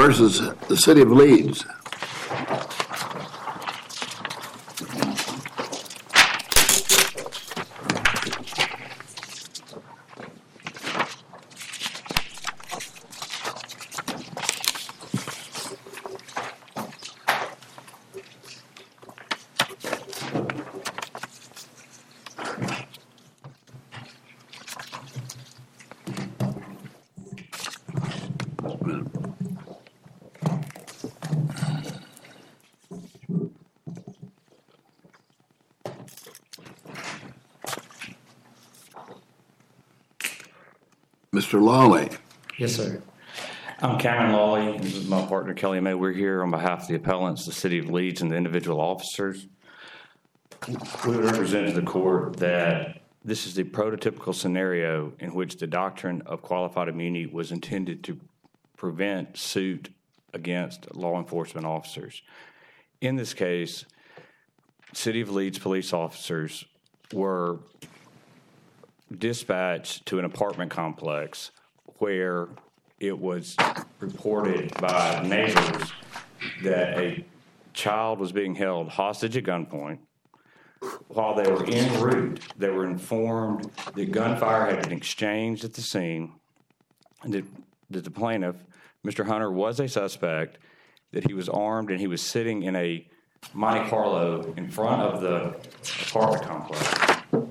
versus the City of Leeds. Mr. Lawley. Yes, sir. I'm Cameron Lawley. This is my partner, Kelly May. We're here on behalf of the appellants, the City of Leeds, and the individual officers. We represent to the court that this is the prototypical scenario in which the doctrine of qualified immunity was intended to prevent suit against law enforcement officers. In this case, City of Leeds police officers were dispatched to an apartment complex where it was reported by neighbors that a child was being held hostage at gunpoint. While they were en route, they were informed that gunfire had been exchanged at the scene, and that the plaintiff, Mr. Hunter, was a suspect, that he was armed, and he was sitting in a Monte Carlo in front of the apartment complex.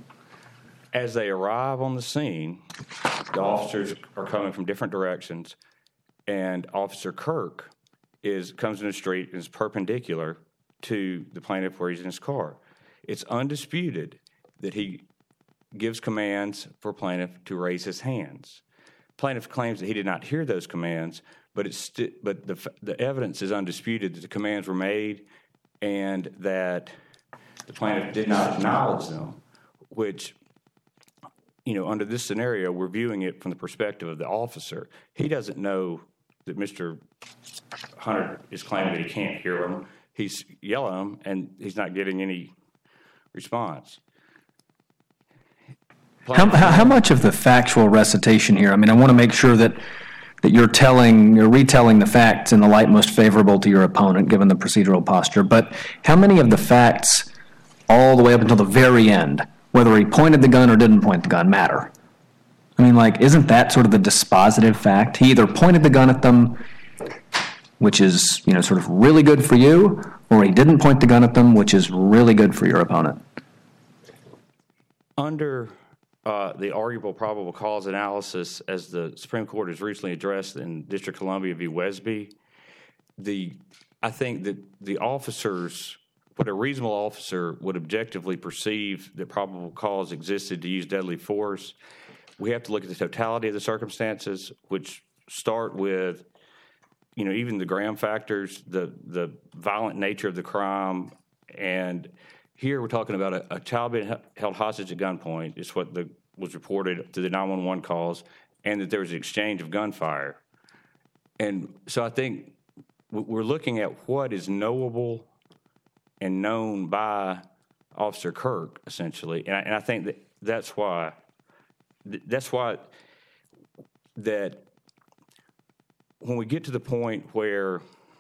As they arrive on the scene, the officers are coming from different directions, and Officer Kirk comes in the street and is perpendicular to the plaintiff where he's in his car. It's undisputed that he gives commands for plaintiff to raise his hands. Plaintiff claims that he did not hear those commands, but the evidence is undisputed that the commands were made and that the plaintiff did not acknowledge them, which, under this scenario, we're viewing it from the perspective of the officer. He doesn't know that Mr. Hunter is claiming that he can't hear him. He's yelling at him, and he's not getting any response. How much of the factual recitation here? I mean, I want to make sure that you're retelling the facts in the light most favorable to your opponent, given the procedural posture. But how many of the facts, all the way up until the very end, whether he pointed the gun or didn't point the gun, matter? I mean, isn't that sort of the dispositive fact? He either pointed the gun at them, which is, sort of really good for you, or he didn't point the gun at them, which is really good for your opponent. Under the arguable probable cause analysis, as the Supreme Court has recently addressed in District of Columbia v. Wesby, I think that the officers, what a reasonable officer would objectively perceive that probable cause existed to use deadly force, we have to look at the totality of the circumstances, which start with, even the Graham factors, the violent nature of the crime. And here we're talking about a child being held hostage at gunpoint. It's what was reported to the 911 calls, and that there was an exchange of gunfire. And so I think we're looking at what is knowable and known by Officer Kirk, essentially. And I think that's why that when we get to the point where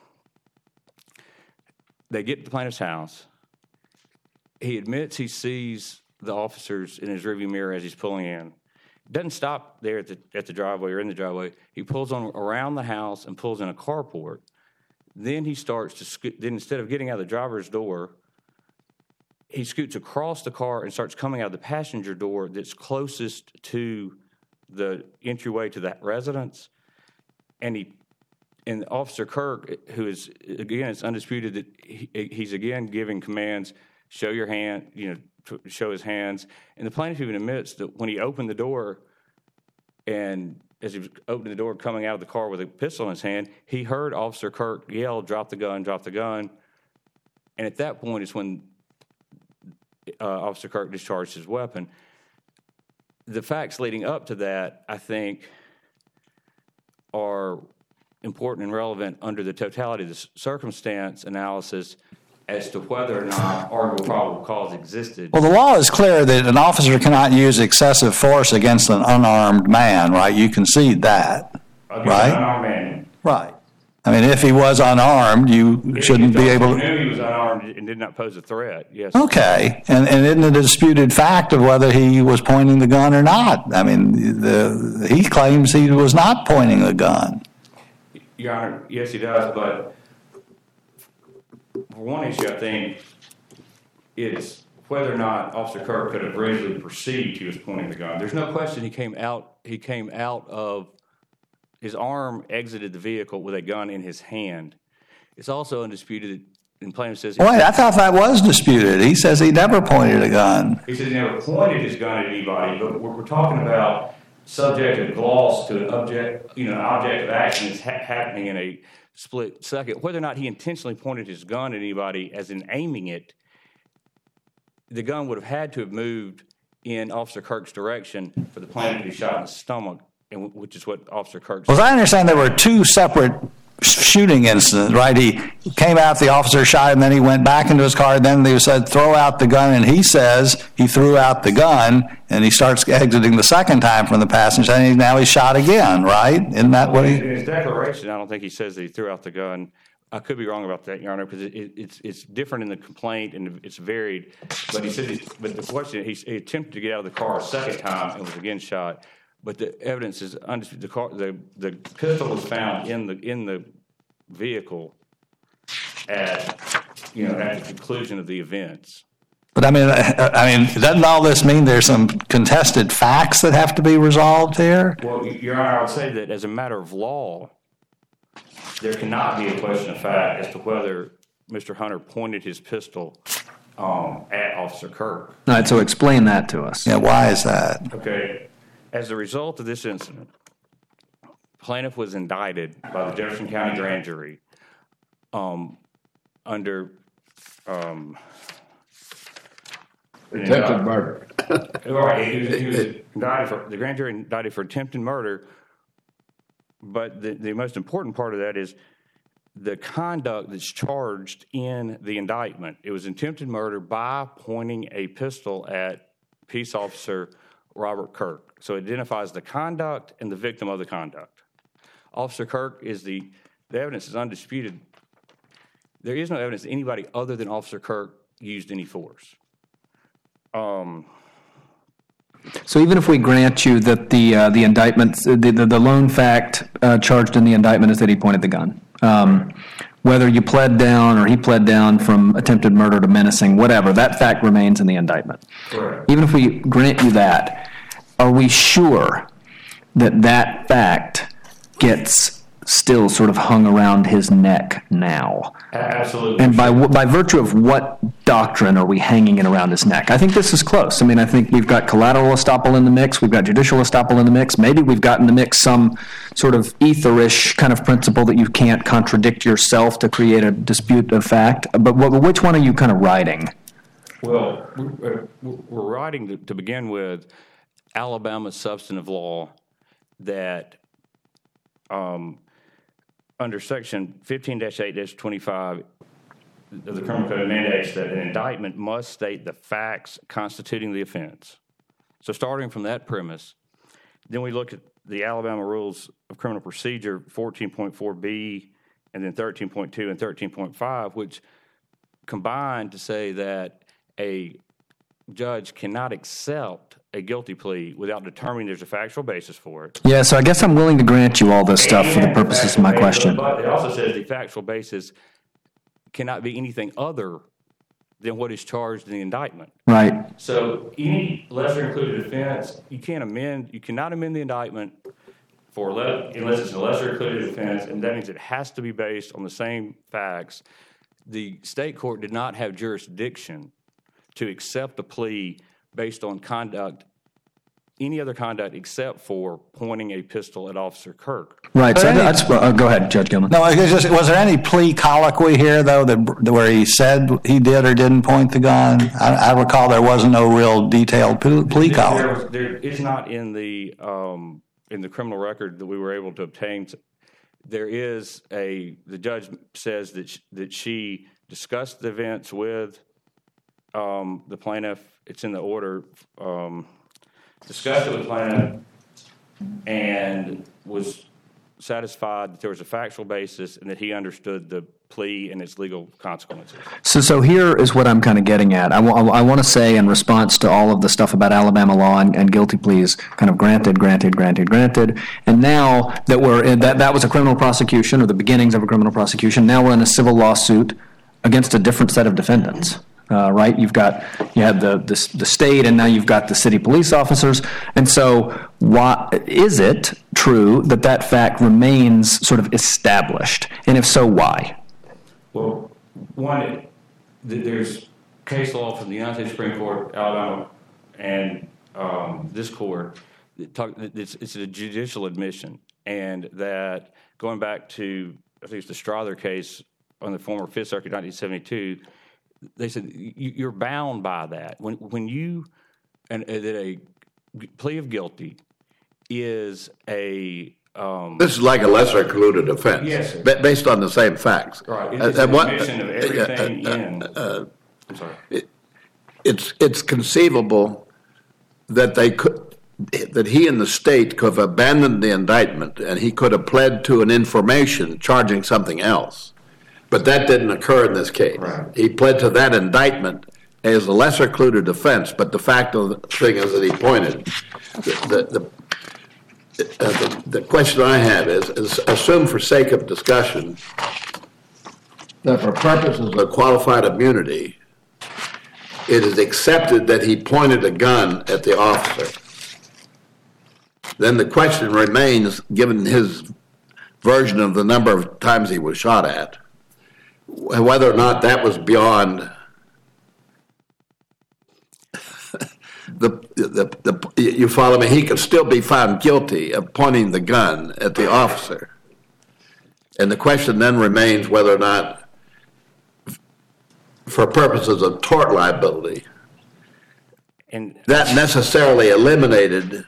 they get to the plaintiff's house, he admits he sees the officers in his rearview mirror as he's pulling in. Doesn't stop there at the driveway or in the driveway. He pulls on around the house and pulls in a carport. Then he starts to then instead of getting out of the driver's door, he scoots across the car and starts coming out of the passenger door that's closest to the entryway to that residence. And Officer Kirk, who is, again, it's undisputed that he's again giving commands, show your hand, show his hands. And the plaintiff even admits that when he opened the door, and as he was opening the door, coming out of the car with a pistol in his hand, he heard Officer Kirk yell, "Drop the gun, drop the gun." And at that point is when Officer Kirk discharged his weapon. The facts leading up to that, I think, are important and relevant under the totality of the circumstance analysis as to whether or not arguable probable cause existed. Well, the law is clear that an officer cannot use excessive force against an unarmed man, right? You concede that, right? Unarmed man. Right. I mean, if he was unarmed, you shouldn't be able He to. knew he was unarmed and did not pose a threat, yes. Okay, and isn't it a disputed fact of whether he was pointing the gun or not? I mean, he claims he was not pointing the gun. Your Honor, yes, he does, but for one issue, I think it's whether or not Officer Kirk could have reasonably perceived he was pointing the gun. There's no question he came out of, his arm exited the vehicle with a gun in his hand. It's also undisputed, and plaintiff says... Wait, I thought that was disputed. He says he never pointed a gun. He says he never pointed his gun at anybody, but we're talking about subjective gloss to an object, an object of action that's happening in a split second. Whether or not he intentionally pointed his gun at anybody, as in aiming it, the gun would have had to have moved in Officer Kirk's direction for the plaintiff to be shot in the stomach, which is what Officer Kirk said. Well, as I understand, there were two separate shooting incidents, right? He came out, the officer shot him, then he went back into his car, then they said, throw out the gun, and he says he threw out the gun, and he starts exiting the second time from the passenger, and now he's shot again, right? Isn't that what he... In his declaration, I don't think he says that he threw out the gun. I could be wrong about that, Your Honor, because it's different in the complaint and it's varied. But he said, but the question, he attempted to get out of the car a second time and was again shot. But the evidence is undisputed. The pistol was found in the vehicle at the conclusion of the events. But I mean, doesn't all this mean there's some contested facts that have to be resolved here? Well, Your Honor, I would say that as a matter of law, there cannot be a question of fact as to whether Mr. Hunter pointed his pistol at Officer Kirk. All right, so explain that to us. Yeah, why is that? Okay. As a result of this incident, plaintiff was indicted by the Jefferson County Grand Jury under Attempted murder. Right, he was indicted for, the grand jury indicted for attempted murder, but the most important part of that is the conduct that's charged in the indictment. It was attempted murder by pointing a pistol at Peace Officer Robert Kirk. So it identifies the conduct and the victim of the conduct. Officer Kirk the evidence is undisputed. There is no evidence that anybody other than Officer Kirk used any force. So even if we grant you that the indictment, the lone fact charged in the indictment is that he pointed the gun, whether you pled down or he pled down from attempted murder to menacing, whatever, that fact remains in the indictment. Correct. Even if we grant you that, are we sure that that fact gets still sort of hung around his neck now? Absolutely. And by virtue of what doctrine are we hanging it around his neck? I think this is close. I mean, I think we've got collateral estoppel in the mix. We've got judicial estoppel in the mix. Maybe we've got in the mix some sort of etherish kind of principle that you can't contradict yourself to create a dispute of fact. But which one are you kind of riding? Well, we're writing to begin with Alabama's substantive law that under Section 15-8-25 of the Criminal Code mandates that an indictment must state the facts constituting the offense. So starting from that premise, then we look at the Alabama Rules of Criminal Procedure 14.4b and then 13.2 and 13.5, which combine to say that a judge cannot accept a guilty plea without determining there's a factual basis for it. Yeah, so I guess I'm willing to grant you all this stuff for the purposes of my question. But it also says the factual basis cannot be anything other than what is charged in the indictment. Right. So any lesser included offense, you cannot amend the indictment unless it's a lesser included offense, and that means it has to be based on the same facts. The state court did not have jurisdiction to accept a plea based on any other conduct except for pointing a pistol at Officer Kirk. Right. So go ahead, Judge Gilman. No, was there any plea colloquy here, though, where he said he did or didn't point the gun? I recall there wasn't no real detailed plea colloquy. There is not in the criminal record that we were able to obtain. There is the judge says that she discussed the events with the plaintiff. It's in the order. Discussed it with the plaintiff and was satisfied that there was a factual basis and that he understood the plea and its legal consequences. So here is what I'm kind of getting at. I want to say in response to all of the stuff about Alabama law and guilty pleas, kind of granted, and now that we're in, that was a criminal prosecution or the beginnings of a criminal prosecution. Now we're in a civil lawsuit against a different set of defendants. Right? You had the state, and now you've got the city police officers. And so, why is it true that fact remains sort of established? And if so, why? Well, one, there's case law from the United States Supreme Court, Alabama, and this court. It's a judicial admission, and that going back to I think it's the Strother case on the former Fifth Circuit, 1972. They said you're bound by that when you and that a plea of guilty is a This is like a lesser included offense. Yes, sir. Based on the same facts. Right. It's an admission of everything in. I'm sorry. It's conceivable that that he and the state could have abandoned the indictment and he could have pled to an information charging something else. But that didn't occur in this case. Right. He pled to that indictment as a lesser included offense, but the fact of the thing is that he pointed. The question I have is assume for sake of discussion that for purposes of qualified immunity, it is accepted that he pointed a gun at the officer. Then the question remains, given his version of the number of times he was shot at, whether or not that was beyond you follow me? He could still be found guilty of pointing the gun at the officer. And the question then remains whether or not, for purposes of tort liability, And that necessarily eliminated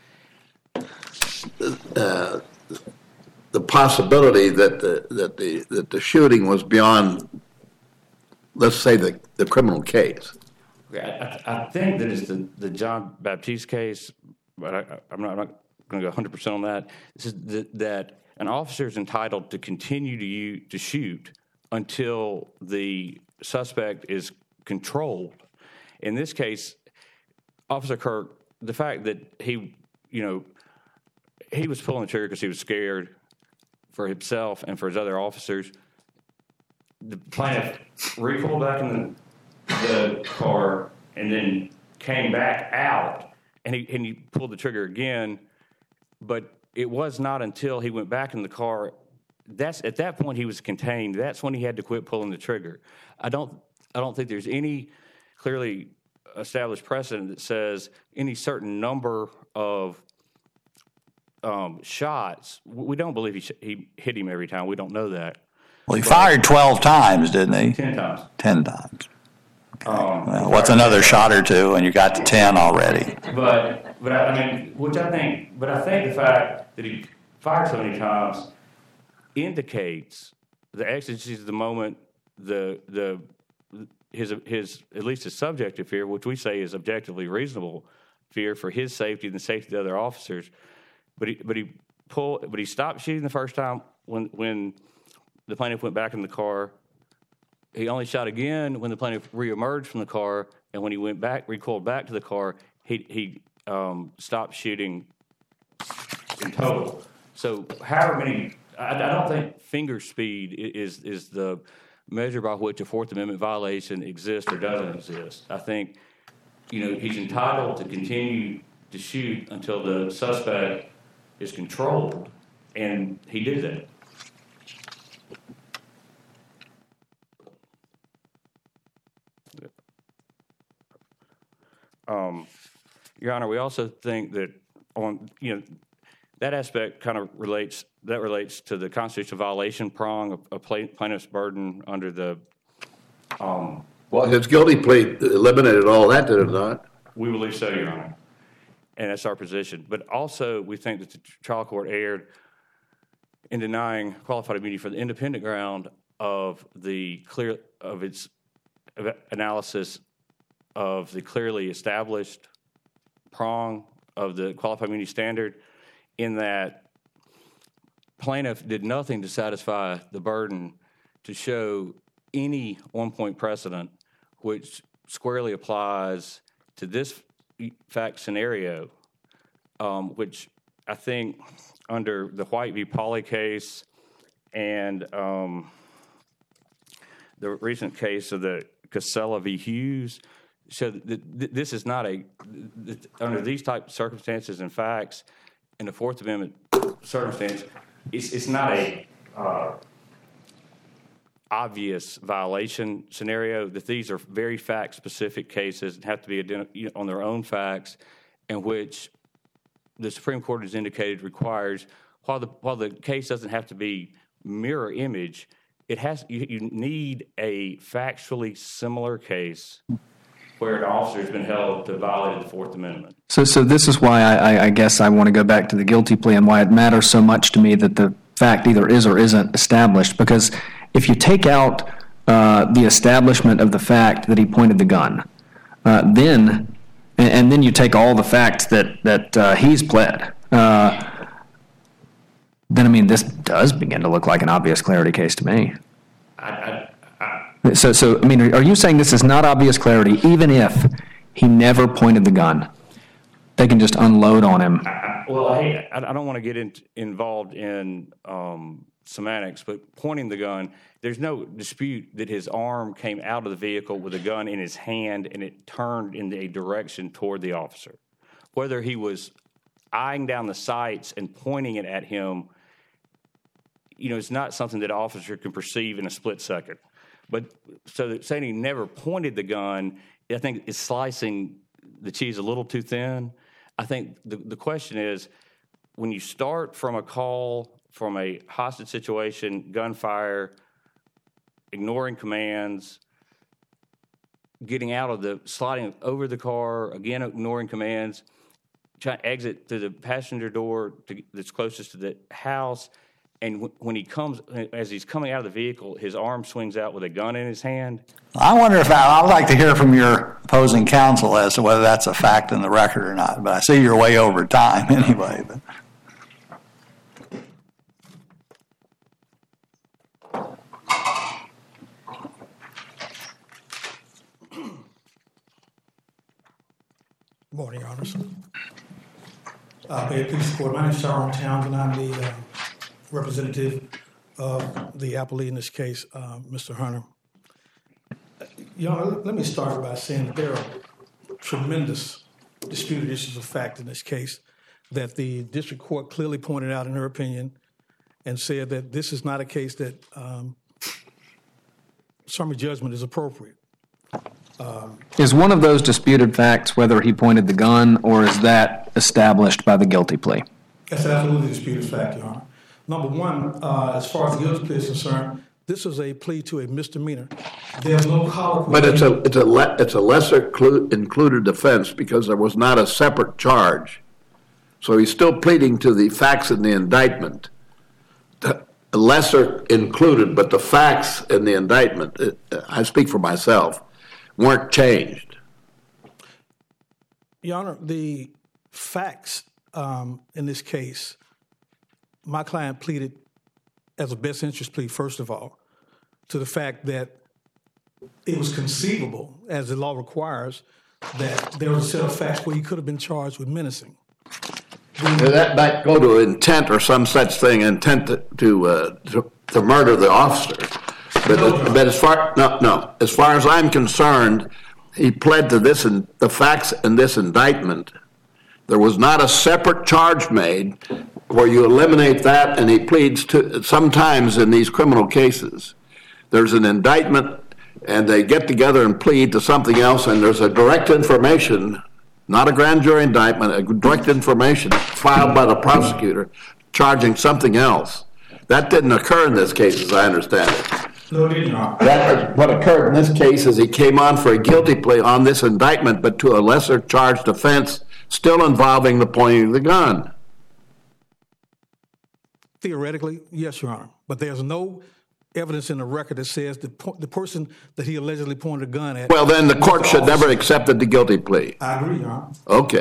the possibility that the shooting was beyond, let's say, the criminal case. I think that it's the John Baptiste case, but I'm not going to go 100% on that. This is that an officer is entitled to continue to shoot until the suspect is controlled. In this case, Officer Kirk, the fact that he was pulling the trigger because he was scared for himself and for his other officers. The plaintiff recoiled back in the car and then came back out, and he pulled the trigger again. But it was not until he went back in the car. At that point he was contained. That's when he had to quit pulling the trigger. I don't think there's any clearly established precedent that says any certain number of shots. We don't believe he hit him every time. We don't know that. Well, he fired 12 times, didn't he? 10 times. 10 times. Well, what's another shot or two, and you got to 10 already? But I think the fact that he fired so many times indicates the exigencies of the moment, his at least his subjective fear, which we say is objectively reasonable fear for his safety and the safety of the other officers. But he stopped shooting the first time when the plaintiff went back in the car. He only shot again when the plaintiff reemerged from the car, and when he recoiled back to the car, he stopped shooting in total. So however many, I don't think finger speed is the measure by which a Fourth Amendment violation exists or doesn't exist. I think, he's entitled to continue to shoot until the suspect is controlled, and he did that. Your Honor, we also think that that aspect kind of relates to the constitutional violation prong of plaintiff's burden under the. Well, his guilty plea eliminated all that, did it not? We believe so, Your Honor, and that's our position. But also, we think that the trial court erred in denying qualified immunity for the independent ground of its analysis of the clearly established prong of the qualified immunity standard, in that plaintiff did nothing to satisfy the burden to show any on-point precedent which squarely applies to this fact scenario, which I think under the White v. Pauley case and the recent case of the Casella v. Hughes, so this is not under these type of circumstances and facts in the Fourth Amendment circumstance, it's not a obvious violation scenario, that these are very fact-specific cases and have to be on their own facts, in which the Supreme Court has indicated requires, while the case doesn't have to be mirror image, it has. You need a factually similar case where an officer has been held to violate the Fourth Amendment. So this is why I guess I want to go back to the guilty plea and why it matters so much to me that the fact either is or isn't established. Because if you take out the establishment of the fact that he pointed the gun, then you take all the facts that he's pled, then I mean this does begin to look like an obvious clarity case to me. So I mean, are you saying this is not obvious clarity even if he never pointed the gun? They can just unload on him. I don't want to get involved in semantics, but pointing the gun, there's no dispute that his arm came out of the vehicle with a gun in his hand and it turned in a direction toward the officer. Whether he was eyeing down the sights and pointing it at him, it's not something that an officer can perceive in a split second. But so that saying he never pointed the gun, I think is slicing the cheese a little too thin. I think the question is, when you start from a call from a hostage situation, gunfire, ignoring commands, sliding over the car, again ignoring commands, trying to exit through the passenger door that's closest to the house, and when as he's coming out of the vehicle, his arm swings out with a gun in his hand. I wonder if I'd like to hear from your opposing counsel as to whether that's a fact in the record or not. But I see you're way over time anyway. But. Good morning, Your Honors. May it please the Court. My name is Tyrone Townsend. I'm the representative of the appellee in this case, Mr. Hunter. Your Honor, let me start by saying that there are tremendous disputed issues of fact in this case that the district court clearly pointed out in her opinion and said that this is not a case that summary judgment is appropriate. Is one of those disputed facts whether he pointed the gun, or is that established by the guilty plea? That's absolutely a disputed fact, Your Honor. Number one, as far as the guilty plea is concerned, this is a plea to a misdemeanor. There's no colloquy. But it's a lesser included offense because there was not a separate charge. So he's still pleading to the facts in the indictment. Lesser included, but the facts in the indictment, I speak for myself, weren't changed. Your Honor, the facts in this case, my client pleaded as a best interest plea, first of all, to the fact that it was conceivable, as the law requires, that there was a set of facts where he could have been charged with menacing. That might go to intent or some such thing, intent to murder the officer. But as far as I'm concerned, he pled to this and the facts in this indictment. There was not a separate charge made where you eliminate that, and he pleads to sometimes in these criminal cases. There's an indictment, and they get together and plead to something else, and there's a direct information, not a grand jury indictment, a direct information filed by the prosecutor charging something else. That didn't occur in this case, as I understand it. No, it did not. What occurred in this case is he came on for a guilty plea on this indictment, but to a lesser charged offense, still involving the pointing of the gun. Theoretically, yes, Your Honor. But there's no evidence in the record that says the person that he allegedly pointed a gun at. Well, then the court should never have accepted the guilty plea. I agree, Your Honor. Okay.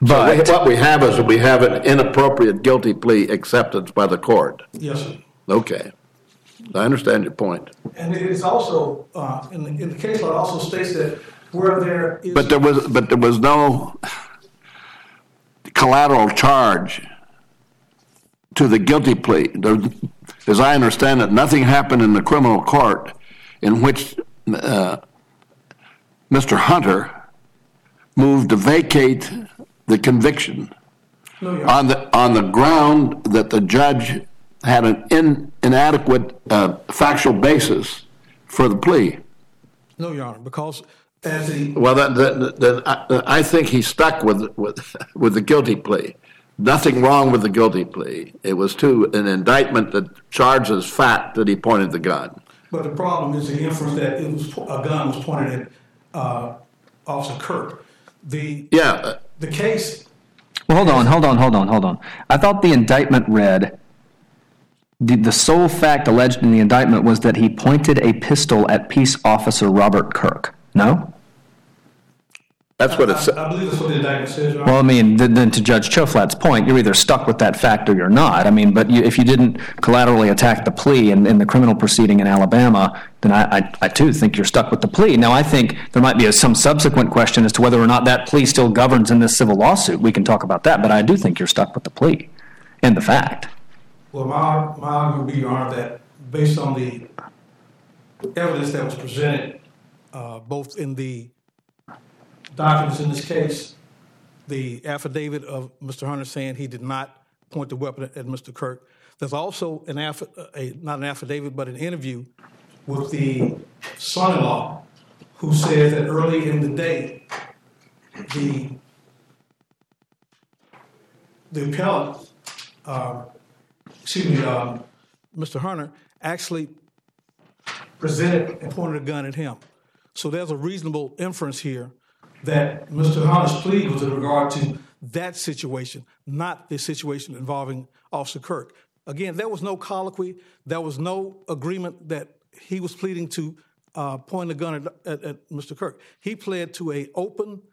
But What we have is we have an inappropriate guilty plea acceptance by the court. Yes, sir. Okay. I understand your point. And it is also, in the case law, it also states that where there is. But there was no collateral charge to the guilty plea. As I understand it, nothing happened in the criminal court in which Mr. Hunter moved to vacate the conviction on the ground that the judge had an inadequate factual basis for the plea. No, Your Honor, because as the. Well, then I think he stuck with the guilty plea. Nothing wrong with the guilty plea. It was to an indictment that charges fact that he pointed the gun. But the problem is the inference that a gun was pointed at Officer Kirk. The case. well, hold on. I thought the indictment read, the sole fact alleged in the indictment was that he pointed a pistol at Peace Officer Robert Kirk. No? That's what it said. I believe that's what the indictment says, Your Honor. Well, I mean, then to Judge Choflat's point, you're either stuck with that fact or you're not. I mean, but if you didn't collaterally attack the plea in the criminal proceeding in Alabama, then I too think you're stuck with the plea. Now, I think there might be some subsequent question as to whether or not that plea still governs in this civil lawsuit. We can talk about that, but I do think you're stuck with the plea and the fact. Well, my argument would be, Your Honor, that based on the evidence that was presented, both in the documents in this case, the affidavit of Mr. Hunter saying he did not point the weapon at Mr. Kirk. There's also not an affidavit, but an interview with the son-in-law who says that early in the day, the appellant, Mr. Hunter, actually presented and pointed a gun at him. So there's a reasonable inference here that Mr. Hunter's plea was in regard to that situation, not the situation involving Officer Kirk. Again, there was no colloquy. There was no agreement that he was pleading to point a gun at Mr. Kirk. He pled to an open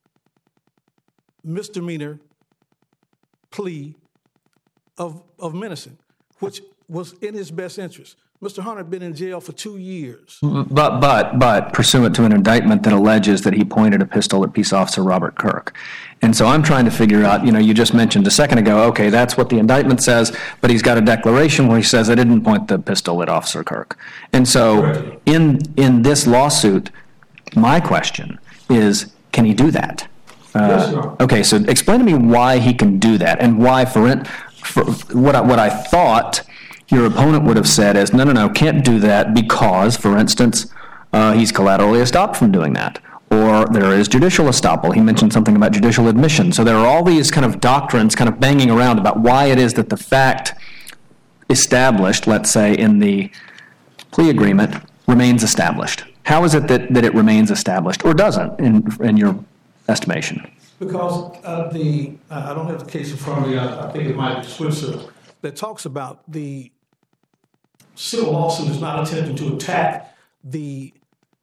misdemeanor plea of menacing, which was in his best interest. Mr. Hunter had been in jail for 2 years. But pursuant to an indictment that alleges that he pointed a pistol at Peace Officer Robert Kirk. And so I'm trying to figure out, you just mentioned a second ago, okay, that's what the indictment says, but he's got a declaration where he says, I didn't point the pistol at Officer Kirk. And so in this lawsuit, my question is, can he do that? Yes, Your Honor. Okay, so explain to me why he can do that and why for what I thought your opponent would have said is, no, can't do that because, for instance, he's collaterally estopped from doing that. Or there is judicial estoppel. He mentioned something about judicial admission. So there are all these kind of doctrines kind of banging around about why it is that the fact established, let's say, in the plea agreement remains established. How is it that it remains established or doesn't in your estimation? Because I don't have the case in front of me, I think it might be Switzer, that talks about the civil lawsuit is not attempting to attack the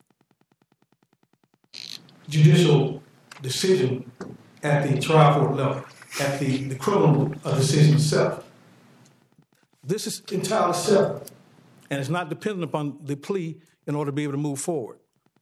judicial decision at the trial court level, at the criminal decision itself. This is entirely separate, and it's not dependent upon the plea in order to be able to move forward.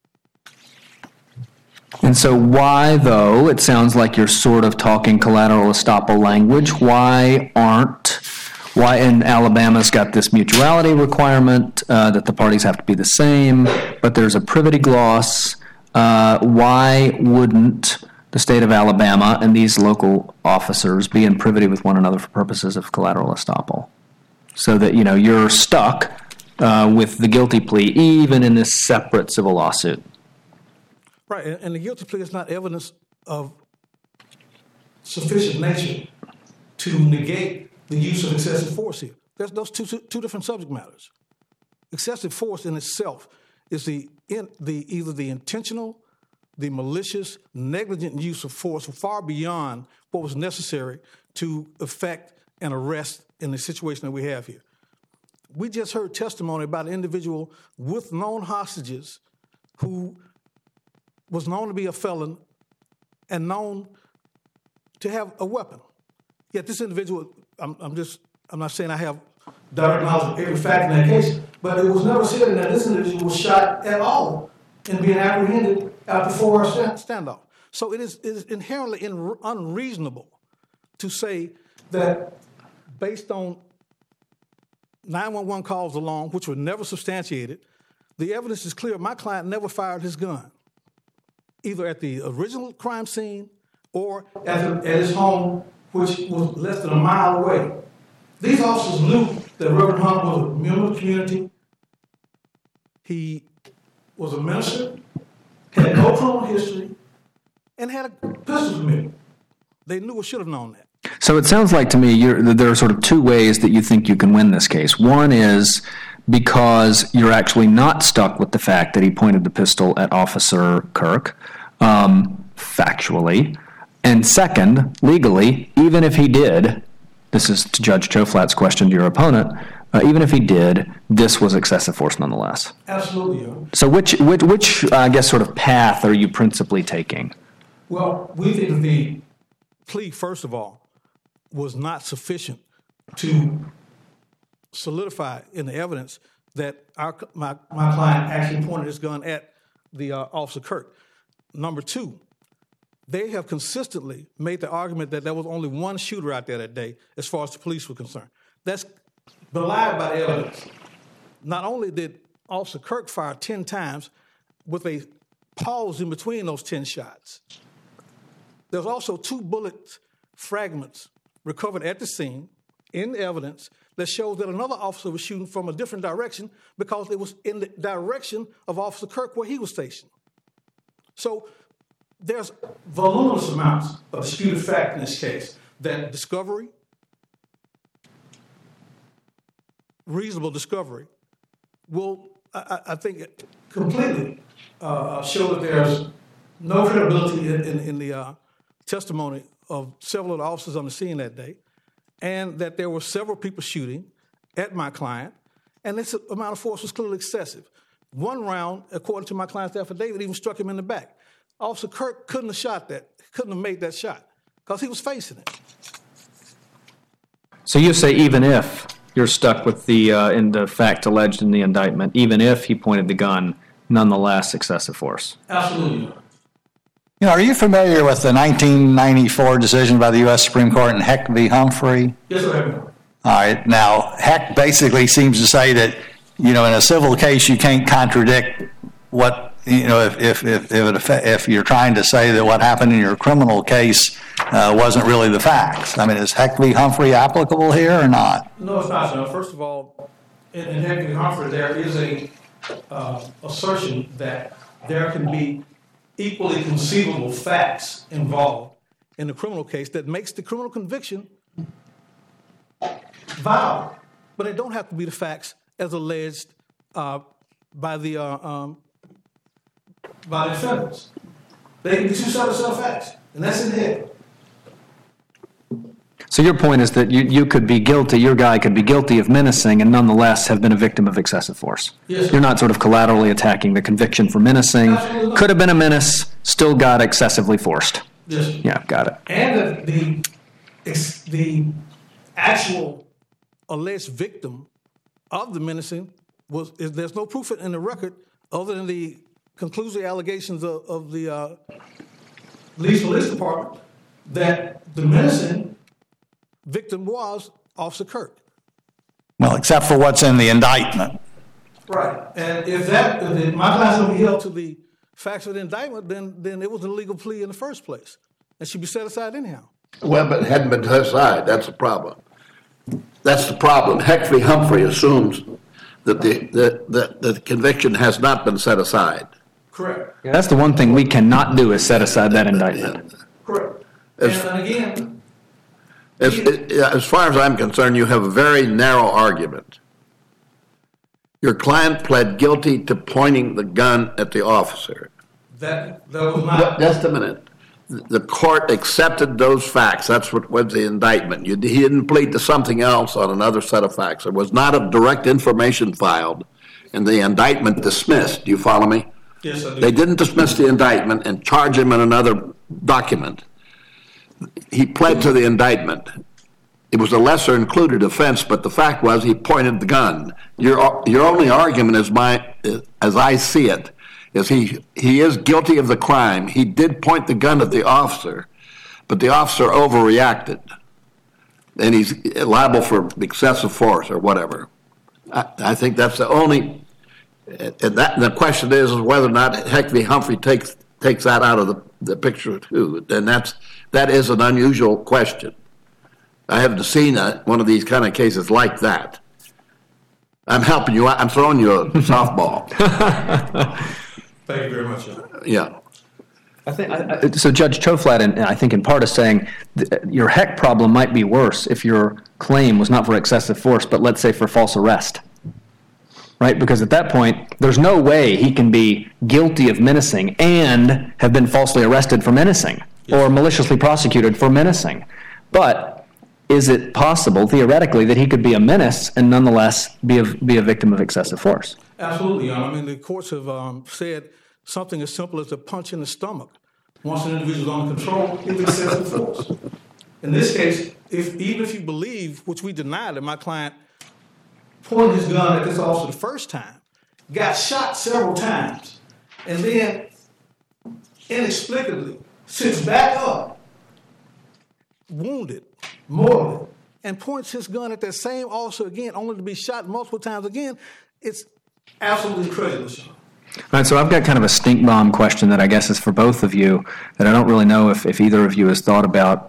And so why, though, it sounds like you're sort of talking collateral estoppel language, why in Alabama's got this mutuality requirement that the parties have to be the same, but there's a privity gloss, why wouldn't the state of Alabama and these local officers be in privity with one another for purposes of collateral estoppel? So that, you're stuck with the guilty plea even in this separate civil lawsuit. Right, and the guilty plea is not evidence of sufficient nature to negate the use of excessive force here. There's those two different subject matters. Excessive force in itself is either the intentional, the malicious, negligent use of force far beyond what was necessary to effect an arrest in the situation that we have here. We just heard testimony about an individual with known hostages who was known to be a felon and known to have a weapon. Yet this individual, I'm not saying I have direct knowledge of every fact in that case, but it was never said that this individual was shot at all and being apprehended after 4 hour standoff. So it is inherently unreasonable to say that based on 911 calls along, which were never substantiated, the evidence is clear. My client never fired his gun, either at the original crime scene or at his home, which was less than a mile away. These officers knew that Reverend Hunt was a member of the community. He was a minister, had no criminal history, and had a pistol permit. They knew or should have known that. So it sounds like to me there are sort of two ways that you think you can win this case. One is because you're actually not stuck with the fact that he pointed the pistol at Officer Kirk, factually. And second, legally, even if he did, this is to Judge Choflat's question to your opponent, even if he did, this was excessive force nonetheless. Absolutely. So which I guess, sort of path are you principally taking? Well, we think the plea, first of all, was not sufficient to solidify in the evidence that my client actually pointed his gun at the Officer Kirk. Number two, they have consistently made the argument that there was only one shooter out there that day as far as the police were concerned. That's belied by the evidence. Not only did Officer Kirk fire 10 times with a pause in between those 10 shots, there's also 2 bullet fragments recovered at the scene in the evidence that shows that another officer was shooting from a different direction because it was in the direction of Officer Kirk where he was stationed. So there's voluminous amounts of disputed fact in this case that discovery, reasonable discovery, will, I think, completely show that there's no credibility in the testimony of several of the officers on the scene that day, and that there were several people shooting at my client, and this amount of force was clearly excessive. One round, according to my client's affidavit, even struck him in the back. Officer Kirk couldn't have made that shot because he was facing it. So you say even if you're stuck with in the fact alleged in the indictment, even if he pointed the gun, nonetheless excessive force? Absolutely. Are you familiar with the 1994 decision by the U.S. Supreme Court in Heck v. Humphrey? Yes, sir. All right. Now, Heck basically seems to say that, in a civil case, you can't contradict what, if you're trying to say that what happened in your criminal case wasn't really the facts. I mean, is Heck v. Humphrey applicable here or not? No, it's not, sir. First of all, in Heck v. Humphrey, there is a assertion that there can be equally conceivable facts involved in the criminal case that makes the criminal conviction valid. But they don't have to be the facts as alleged by the defendants. They can be 2 separate set of facts, and that's in Heck. So your point is that you could be guilty, your guy could be guilty of menacing and nonetheless have been a victim of excessive force. Yes, sir. You're not sort of collaterally attacking the conviction for menacing. Absolutely not. Could have been a menace, still got excessively forced. Yes, sir. Yeah, got it. And the actual alleged victim of the menacing there's no proof in the record other than the conclusory allegations of the Leeds Police Department that the menacing victim was Officer Kirk. Well, except for what's in the indictment. Right. And if my client's going to be held to the facts of the indictment, then it was an illegal plea in the first place. It should be set aside anyhow. Well, but it hadn't been set aside. That's the problem. That's the problem. Heck v. Humphrey assumes that the conviction has not been set aside. Correct. Yeah, that's the one thing we cannot do is set aside that indictment. Correct. And again, as far as I'm concerned, you have a very narrow argument. Your client pled guilty to pointing the gun at the officer. that was not. Just a minute. The court accepted those facts. That's what was the indictment. He didn't plead to something else on another set of facts. There was not a direct information filed, and the indictment dismissed. Do you follow me? Yes, I do. They didn't dismiss the indictment and charge him in another document. he pled to the indictment. It was a lesser included offense, but the fact was he pointed the gun. Your only argument as I see it, is he is guilty of the crime. He did point the gun at the officer, but the officer overreacted, and he's liable for excessive force or whatever. I think that's the only. And the question is whether or not Heck v. Humphrey takes that out of the picture too. And that is an unusual question. I haven't seen one of these kind of cases like that. I'm helping you. I'm throwing you a softball. Thank you very much. Yeah. So Judge Choflat, I think in part is saying your Heck problem might be worse if your claim was not for excessive force, but let's say for false arrest. Right? Because at that point, there's no way he can be guilty of menacing and have been falsely arrested for menacing or maliciously prosecuted for menacing. But is it possible, theoretically, that he could be a menace and nonetheless be a victim of excessive force? Absolutely, Your Honor. I mean, the courts have said something as simple as a punch in the stomach. Once an individual is under control, it's excessive force. In this case, even if you believe, which we deny, that my client pointed his gun at this officer the first time, got shot several times, and then inexplicably sits back up, wounded, mortally, and points his gun at that same officer again, only to be shot multiple times again, it's absolutely incredulous. All right, so I've got kind of a stink bomb question that I guess is for both of you that I don't really know if either of you has thought about.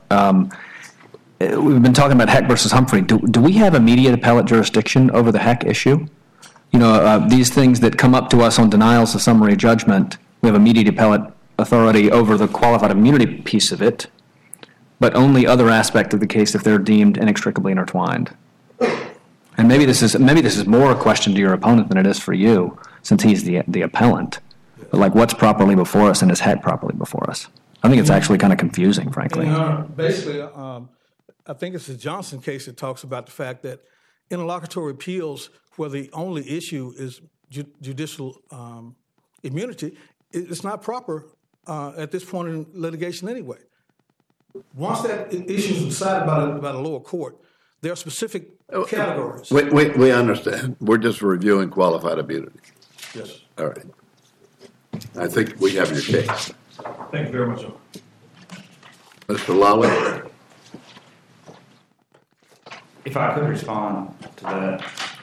We've been talking about Heck versus Humphrey. Do we have immediate appellate jurisdiction over the Heck issue? You know, these things that come up to us on denials of summary judgment, we have immediate appellate authority over the qualified immunity piece of it, but only other aspect of the case if they're deemed inextricably intertwined. And maybe this is more a question to your opponent than it is for you, since he's the appellant. But like, what's properly before us and is Heck properly before us? I think it's actually kind of confusing, frankly. Basically, I think it's the Johnson case that talks about the fact that interlocutory appeals, where the only issue is judicial immunity, it's not proper at this point in litigation anyway. Once that issue is decided by the lower court, there are specific categories. We understand. We're just reviewing qualified immunity. Yes. All right. I think we have your case. Thank you very much, sir. Mr. Lawley? If I could respond to that.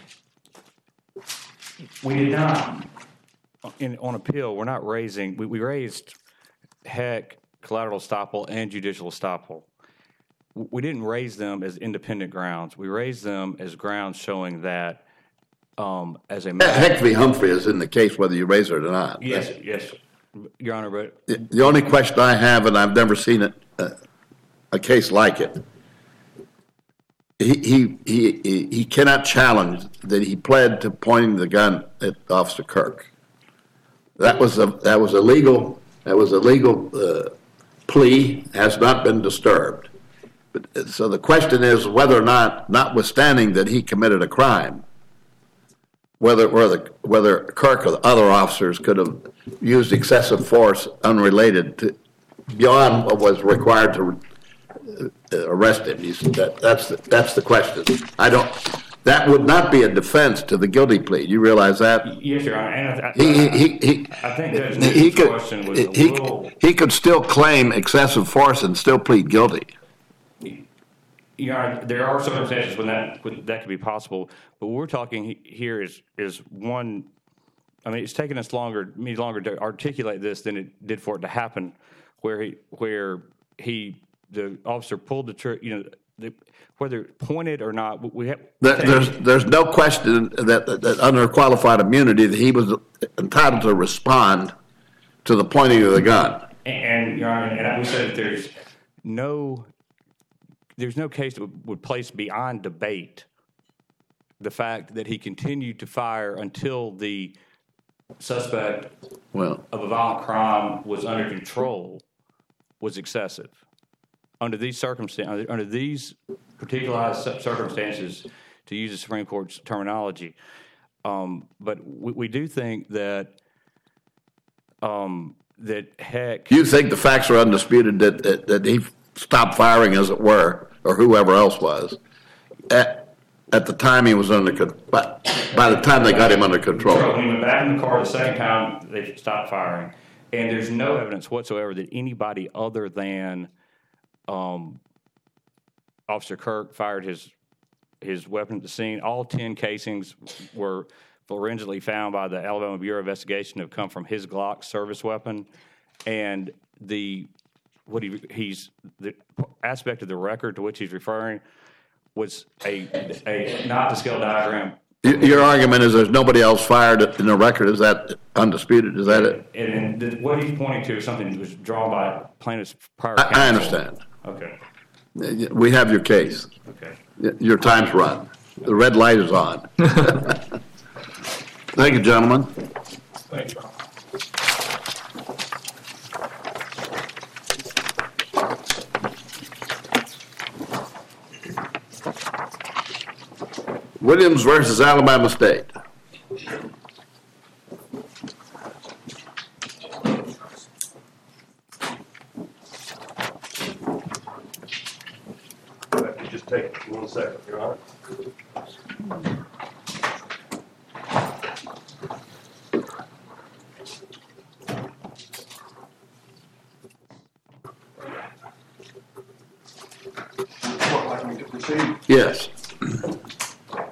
We did not, on appeal, we're not raising, we raised Heck, collateral estoppel, and judicial estoppel. We didn't raise them as independent grounds. We raised them as grounds showing that as a matter. Heck v. Humphrey is in the case whether you raise it or not. Yes, Your Honor. But the only question I have, and I've never seen it, a case like it, he cannot challenge that he pled to pointing the gun at Officer Kirk. That was a legal plea, has not been disturbed. But, so the question is whether or not, notwithstanding that he committed a crime, whether Kirk or the other officers could have used excessive force unrelated to beyond what was required to arrest him. That's the question. That would not be a defense to the guilty plea. You realize that? Yes, Your Honor. And I think he could still claim excessive force and still plead guilty. Your Honor, there are circumstances when that could be possible, but what we're talking here is one. I mean, it's taken us longer to articulate this than it did for it to happen, where the officer pulled the trigger. Whether pointed or not, there's no question that under qualified immunity that he was entitled to respond to the pointing of the gun. And Your Honor, and we said that there's no case that would place beyond debate the fact that he continued to fire until the suspect of a violent crime was under control was excessive. Under these circumstances, under these particularized circumstances, to use the Supreme Court's terminology, but we do think that Heck. You think the facts are undisputed that stop firing, as it were, or whoever else was, at the time he was by the time they got him under control. When he went back in the car the second time, they stopped firing. And there's no evidence whatsoever that anybody other than Officer Kirk fired his weapon at the scene. All 10 casings were forensically found by the Alabama Bureau of Investigation to have come from his Glock service weapon. And the aspect of the record to which he's referring was a not to scale diagram. Your argument is there's nobody else fired in the record. Is that undisputed? Is that it? And what he's pointing to is something that was drawn by plaintiff's prior counsel. I understand. Okay. We have your case. Okay. Your time's run. The red light is on. Thank you, gentlemen. Thank you. Williams versus Alabama State. Just take 1 second, Your Honor. Would like me to proceed? Yes.